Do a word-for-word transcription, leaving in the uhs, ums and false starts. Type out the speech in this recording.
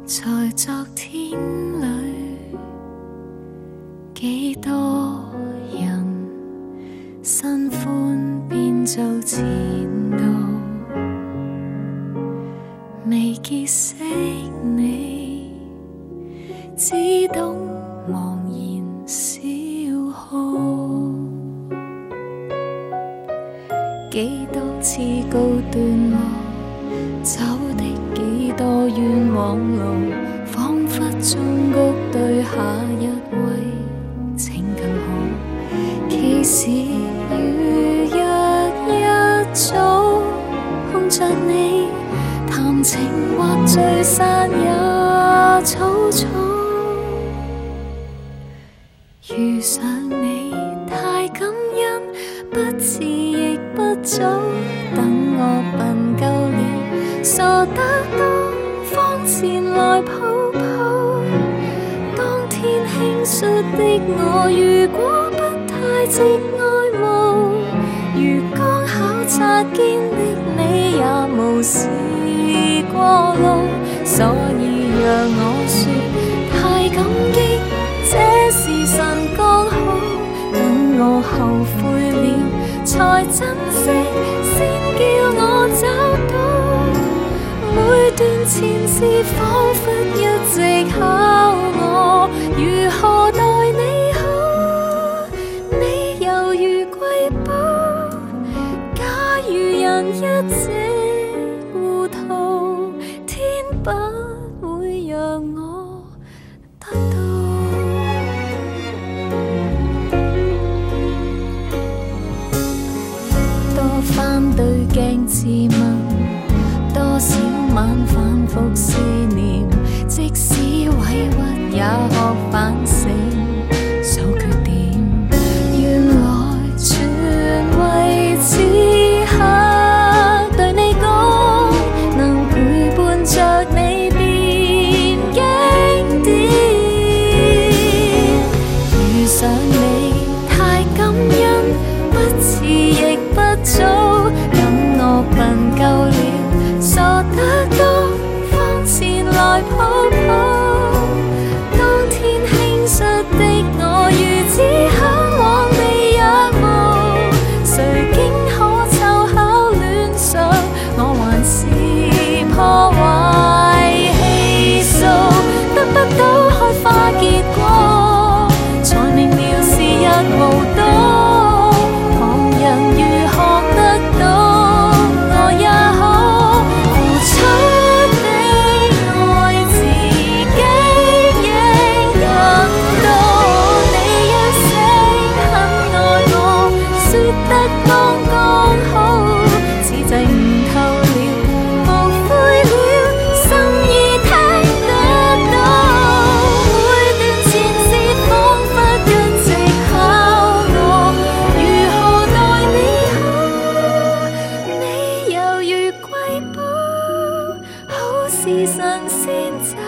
在昨天里，幾多人新歡變做前度，未結識你，只懂茫然消耗。幾多次告段落，走的幾多冤枉路，彷彿忠告對下一位請更好。其實如若一早碰着你，談情或聚散也草草。遇上你太感恩，不遲亦不早，等我笨夠了，傻得多，方前來抱抱。當天輕率的我，如果不太直愛慕，如剛考察見的你也無視過路，所以讓我說太感激，這時辰剛好，等我後悔了才珍惜，先叫我找到。每段前事彷彿一直考我，如何待你好？你猶如瑰寶，假如人一直糊塗，天不會讓我得到。多番對鏡自問，多少晚反覆思念，即使委屈也學反省，數缺點，原來全為此刻對你講，能陪伴着你變經典。遇上你太感恩，不遲亦不早，等我笨夠了，傻得多，方前來抱抱。當天輕率的我，如此向往被仰慕，誰竟可湊巧戀上，我還是破壞氣數，得不到開花結果，才明了時日無多。旁人如何得到，我也可付出的愛自己應更多。你一聲很愛我，說得剛剛好，似際悟透了，無悔了，心意聽得到。每段前事彷彿一直考我，如何待你好？你猶如瑰寶，好時辰先找。